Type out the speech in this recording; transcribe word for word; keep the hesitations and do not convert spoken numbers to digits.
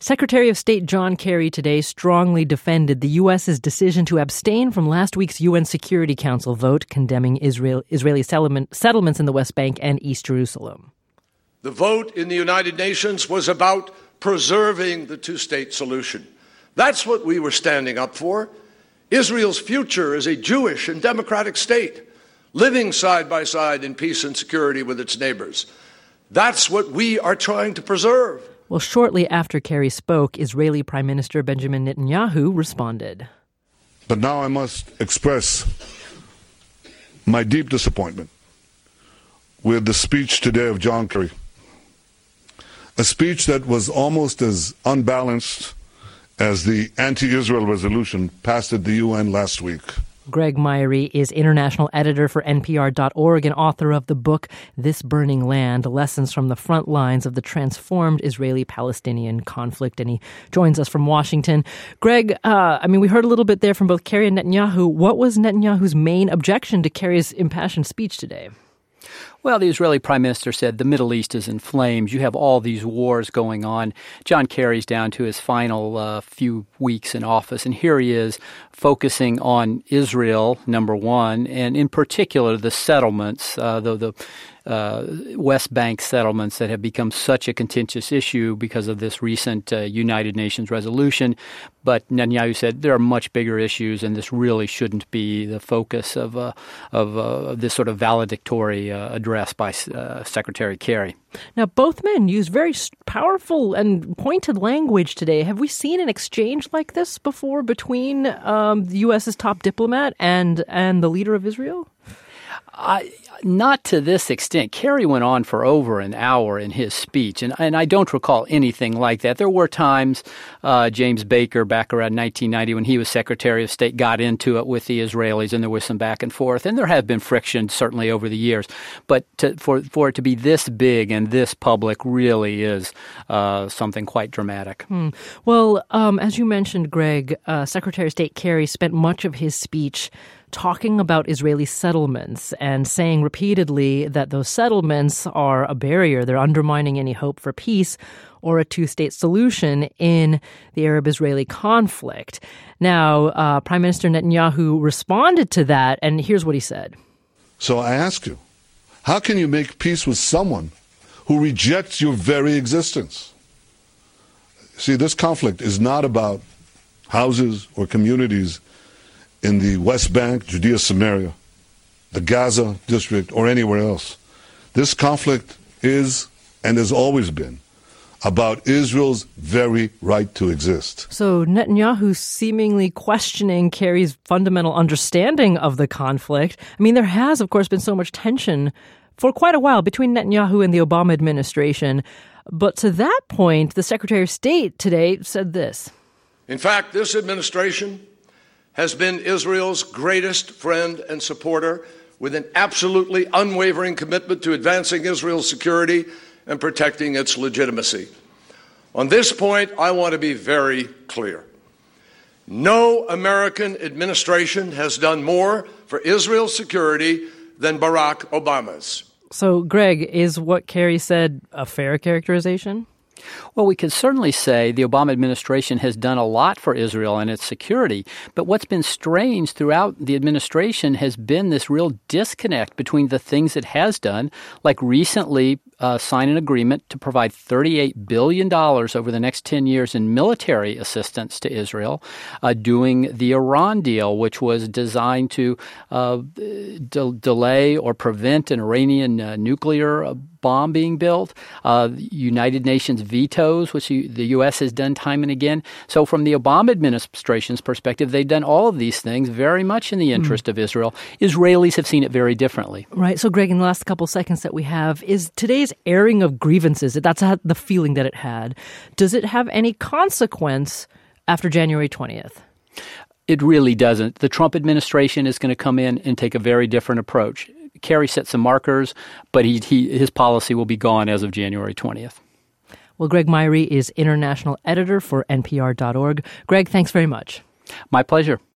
Secretary of State John Kerry today strongly defended the U S's decision to abstain from last week's U N Security Council vote condemning Israel, Israeli settlement, settlements in the West Bank and East Jerusalem. The vote in the United Nations was about preserving the two-state solution. That's what we were standing up for. Israel's future as a Jewish and democratic state, living side by side in peace and security with its neighbors. That's what we are trying to preserve. Well, shortly after Kerry spoke, Israeli Prime Minister Benjamin Netanyahu responded. But now I must express my deep disappointment with the speech today of John Kerry. A speech that was almost as unbalanced as the anti-Israel resolution passed at the U N last week. Greg Myrie is international editor for N P R dot org and author of the book This Burning Land, Lessons from the Front Lines of the Transformed Israeli-Palestinian Conflict. And he joins us from Washington. Greg, uh, I mean, we heard a little bit there from both Kerry and Netanyahu. What was Netanyahu's main objection to Kerry's impassioned speech today? Well, the Israeli prime minister said the Middle East is in flames. You have all these wars going on. John Kerry's down to his final uh, few weeks in office, and here he is focusing on Israel, number one, and in particular the settlements, uh, the, the uh, West Bank settlements that have become such a contentious issue because of this recent uh, United Nations resolution. But Netanyahu said there are much bigger issues, and this really shouldn't be the focus of uh, of uh, this sort of valedictory uh, address by uh, Secretary Kerry. Now, both men used very powerful and pointed language today. Have we seen an exchange like this before between um, the U S's top diplomat and and the leader of Israel? I, not to this extent. Kerry went on for over an hour in his speech, and, and I don't recall anything like that. There were times uh, James Baker, back around nineteen ninety, when he was Secretary of State, got into it with the Israelis, and there was some back and forth, and there have been friction, certainly, over the years. But to, for, for it to be this big and this public really is uh, something quite dramatic. Hmm. Well, um, as you mentioned, Greg, uh, Secretary of State Kerry spent much of his speech talking about Israeli settlements and saying repeatedly that those settlements are a barrier. They're undermining any hope for peace or a two-state solution in the Arab-Israeli conflict. Now, uh, Prime Minister Netanyahu responded to that, and here's what he said. So I ask you, how can you make peace with someone who rejects your very existence? See, this conflict is not about houses or communities in the West Bank, Judea, Samaria, the Gaza district, or anywhere else. This conflict is, and has always been, about Israel's very right to exist. So Netanyahu seemingly questioning Kerry's fundamental understanding of the conflict. I mean, there has, of course, been so much tension for quite a while between Netanyahu and the Obama administration. But to that point, the Secretary of State today said this. In fact, this administration has been Israel's greatest friend and supporter, with an absolutely unwavering commitment to advancing Israel's security and protecting its legitimacy. On this point, I want to be very clear. No American administration has done more for Israel's security than Barack Obama's. So, Greg, is what Kerry said a fair characterization? Well, we could certainly say the Obama administration has done a lot for Israel and its security. But what's been strange throughout the administration has been this real disconnect between the things it has done, like recently uh, sign an agreement to provide thirty-eight billion dollars over the next ten years in military assistance to Israel, uh, doing the Iran deal, which was designed to uh, de- delay or prevent an Iranian uh, nuclear uh, bomb being built, uh, United Nations vetoes, which the U S has done time and again. So from the Obama administration's perspective, they've done all of these things very much in the interest mm. of Israel. Israelis have seen it very differently. Right. So, Greg, in the last couple seconds that we have, is today's airing of grievances, that's the feeling that it had, does it have any consequence after January twentieth? It really doesn't. The Trump administration is going to come in and take a very different approach. Kerry set some markers, but he, he, his policy will be gone as of January twentieth. Well, Greg Myrie is international editor for N P R dot org. Greg, thanks very much. My pleasure.